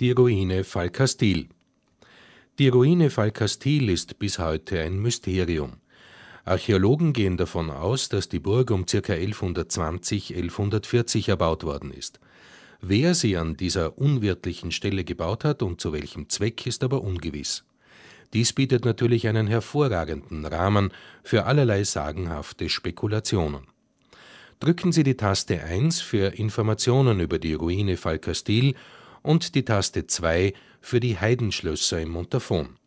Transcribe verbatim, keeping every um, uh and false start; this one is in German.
Die Ruine Falkastil. Die Ruine Falkastil ist bis heute ein Mysterium. Archäologen gehen davon aus, dass die Burg um ca. elfhundertzwanzig, elfhundertvierzig erbaut worden ist. Wer sie an dieser unwirtlichen Stelle gebaut hat und zu welchem Zweck, ist aber ungewiss. Dies bietet natürlich einen hervorragenden Rahmen für allerlei sagenhafte Spekulationen. Drücken Sie die Taste eins für Informationen über die Ruine Falkastil und die Taste zwei für die Heidenschlösser im Montafon.